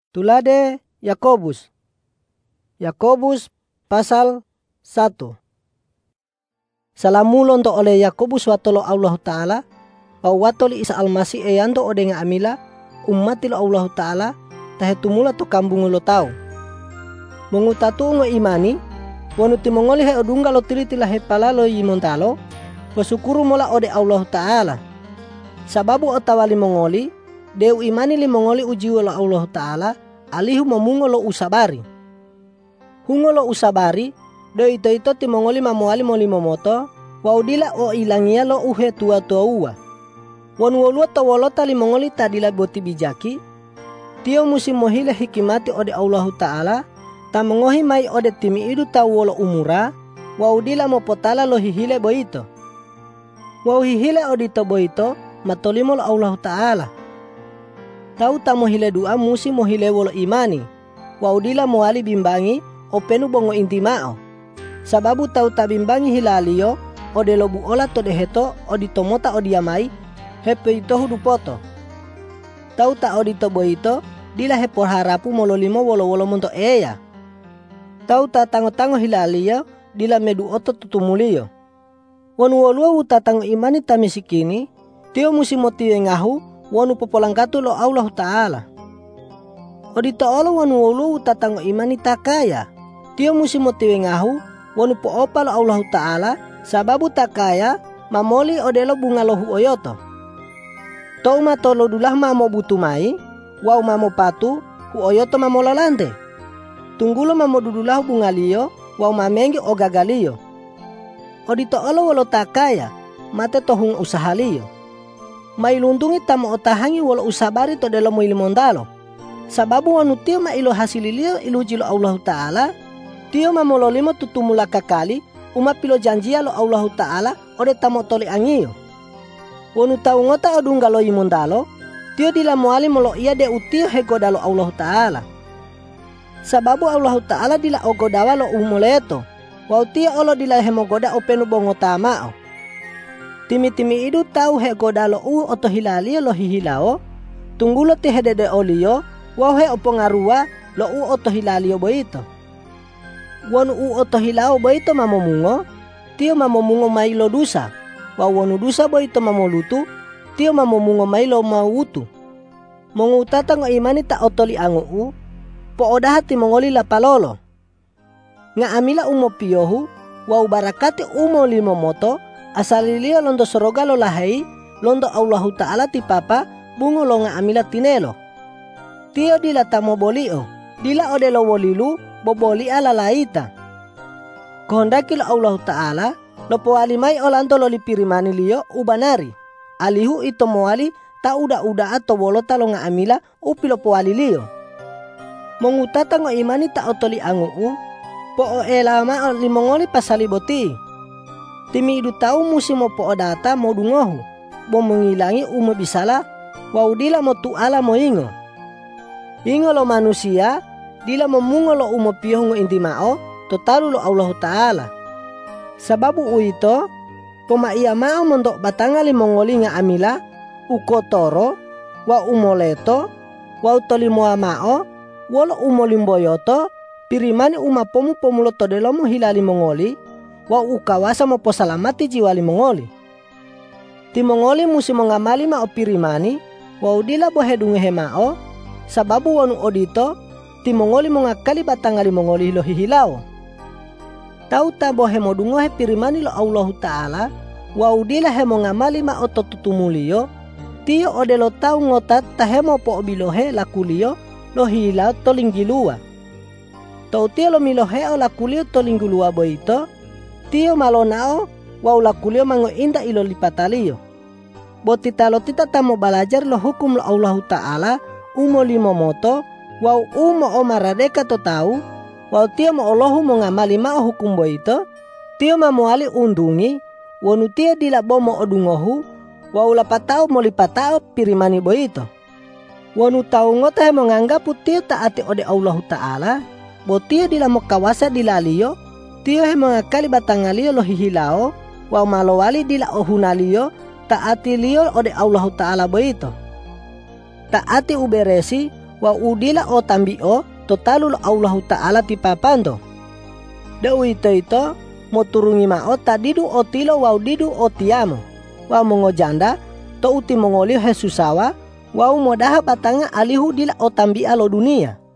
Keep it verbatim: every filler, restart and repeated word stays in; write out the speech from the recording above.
Tulade Yakobus. Yakobus pasal satu. Salamu lonto oleh Yakobus watolo Allah Ta'ala wa watoli Isa Almasih eyando odenga amila ummatilo Allah Ta'ala tahetumula to kambungu lo tau. Mengutatu ngo imani wanuti mongoli he odunga lo tilitila he palalo yimontalo wasukuru mola ode Allah Ta'ala. Sababu otawali mongoli deu imani li mongoli ujiwa lo Allah Ta'ala alihu mamungo lo usabari. Hungo lo usabari do ito ito ti mongoli mamuali moli momoto wa udila o ilangia lo uhe tua tua uwa. Wan wolua to wolota li mongoli tadila boti bijaki. Tio musim mohile hikimati ode Allah Ta'ala ta mengohi mai ode timi idu ta wolo umura wa udila mopotala lo hihile boito. Wa hihile odito boito matolimo lo Allah Ta'ala. Tau ta mohile dua musim mohile wolo imani. Wa udila moali bimbangi o penu bongo intimao. Sababu tau tabimbangi hilalio o de lobu ola to deheto o ditomota o diamai hepe ito hudupoto. Tau ta o dito boito dila hepor harapu mololimo wolo wolo monto eya. Tau ta tango tango hilalio dila medu oto tutumulio. Wanu wolua uta tango imani tamisikini tio musimotiwe ngahu wanu popolangkatu lo Allah Ta'ala. O dito olo wanu wolua uta tango imani takaya. Tio musimotiwe ngahu wanu po opa lo Allah Ta'ala sababu takaya mamoli odelo bunga lohu oyoto. Tau matolo dulah mamo butumai wau mamo patu hu oyoto mamolalante. Tunggulo mamo dudulah bunga liyo wau mamengi o gagalio. Odito olo wolo takaya mate tohung usaha liyo. Mailundungi tamo otahangi wolo usabari to delo mo ilimondalo. Sababu wanu tio ma ilo hasililio ilujilo Allah Ta'ala. Tio mamololimo tutumula kakali umapilo janjia lo Allah Ta'ala ode tamo toli angio. Wonu tau ngota odunga lo imondalo, tio dila moali molo ia de utio hegoda lo Allah Ta'ala. Sababu Allah Ta'ala dila ogodawa lo umoleto, wau tio olo dila hemogoda openu bongo tamao. Timi-timi idu tau hegoda lo u oto hilalio lo hihilao, tunggulo ti hedede olio, wau he opongarua lo u oto hilalio boito. Wanu u oto hilao boito mamomungo, tio mamomungo mailo dusa. Wa wanu dusa boito mamolutu, tio mamomungo mailo mautu. Mongutata ngo imani ta otoli angu u, po odahati mongoli la palolo. Nga amila umo piyohu, wa ubarakati umo limo moto, asalilio londo soroga lo lahai, londo Allah Ta'ala ti papa, bungo lo nga amila tinelo. Tio dila tamo bolio, dila odelo wolilu, boboli ala laita. Kohondaki lo Allah Ta'ala lo poalimai olando lo lipirimani liyo ubanari. Alihu ito moali ta uda-uda ato wolota lo nga amila upi lo poali liyo. Mongutata ngo imani ta otoli angu u po o elama limongoli pasaliboti. Timi idu tau musimo po odata mo dungohu bo mengilangi umo bisala waudila mo tuala mo ingo. Ingo lo manusia dila memungo lo umo piyo ngo intimao totalu lo Allah Ta'ala. Sababu uito poma iya mao mondok batanga limongoli nga amila ukotoro wa umoleto wa utolimoa mao wolo umolimboyoto pirimani umapomu pomulo todelomo hilali mongoli wa ukawasa mo posalamati jiwa limongoli. Timongoli musi mongamali mao pirimani wa udila bohedunge hemao sababu wanu odito timongoli mongakali batanga limongoli lo hihilao. Tau tabo hemo dungo he pirimani lo Allah Ta'ala wa udila hemo ngamali ma oto tutumulio tio odelo tau ngotat ta hemo po bilohe lakulio lo hila tolinggilua. Tau tio lo milohe o lakulio tolinggilua boito tio malonao wa lakulio mango inda ilo lipatalio. Botita lo tita tamo balajar lo hukum lo Allah Ta'ala umo limo moto wa umo o maradeka to tau. Wau tio ma Allahu mo ngamali ma o hukum boito, tio ma moali undungi, wanu tio dila bomo odungohu, wau lapatao mo lipatao pirimani boito. Wanu tau ngota he monganggapu tio taati ode Allah Ta'ala, bo tio dila mo kawasa dilalio, tio he mongakali batangalio lo hihilao, wau malowali dila ohunalio, taati lio ode Allah Ta'ala boito. Taati uberesi, wa udila o tambio totalul Allah Ta'ala tipapando. Dau ito ito mo turungi mao tadidu o tilo wa didu o tiamo. Wa mongo janda to uti mongolio Jesusawa wa modaha batanga alihu dila o tambia lo dunia.